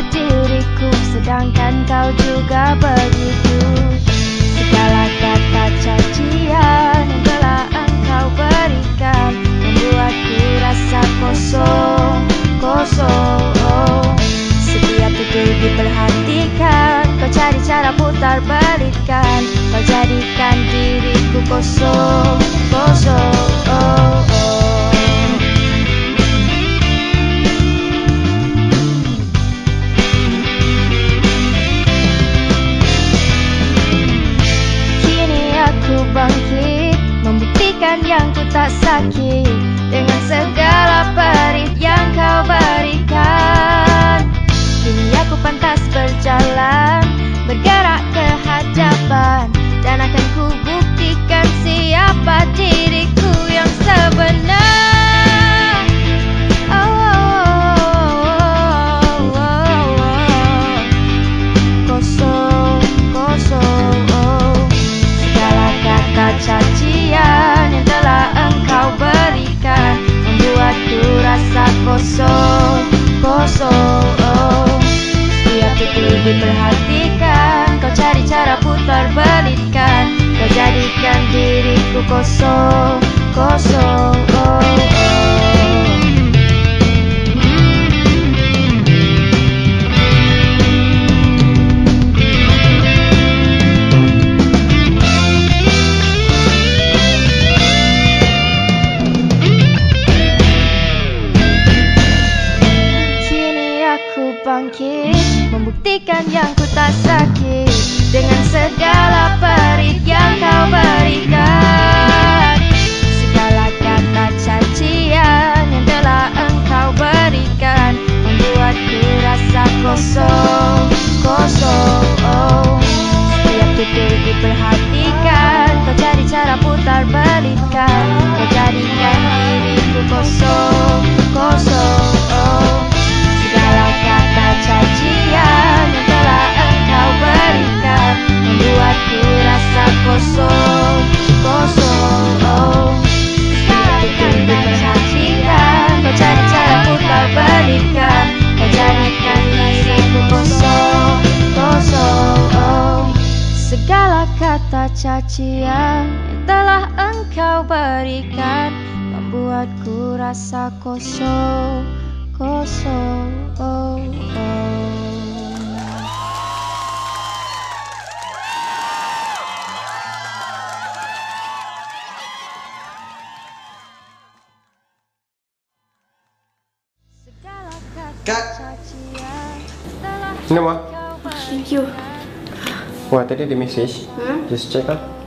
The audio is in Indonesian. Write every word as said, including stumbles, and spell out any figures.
diriku, sedangkan kau juga begitu. Segala kata cacian yang telah engkau berikan membuatku rasa kosong, kosong. Setiap titik diperhatikan, kau cari cara putar balikan, kau jadikan diriku kosong, kosong. Bangkit, membuktikan yang ku tak sakit dengan segala perih yang kau berikan. Kini aku pantas berjalan, bergerak ke hadapan, dan akan ku buktikan siapa diriku yang sebenar. Oh, oh, oh, oh, oh. Kosong, kosong. Cacian yang telah engkau berikan membuatku rasa kosong, kosong. Setiap titik diperhatikan, kau cari cara putar balikan, kau jadikan diriku kosong, kosong. Bangkit, membuktikan yang ku tak sakit dengan segala perih yang kau berikan. Segala kata cacian yang telah engkau berikan membuatku rasa kosong, kosong. Setiap titik diperhatikan, kau cari cara putar balikan, kau jadikan diriku kosong, kosong. Segala kata cacian yang telah engkau berikan membuatku rasa kosong, kosong. Setiap titik diperhatikan, kau cari cara putar balikan, kau jadikan diriku kosong, kosong. Segala kata cacian yang telah engkau berikan membuatku rasa kosong, kosong. Oh, oh. Kak, ini mah. Thank you. Wah, tadi di message. Hmm? Just check kan.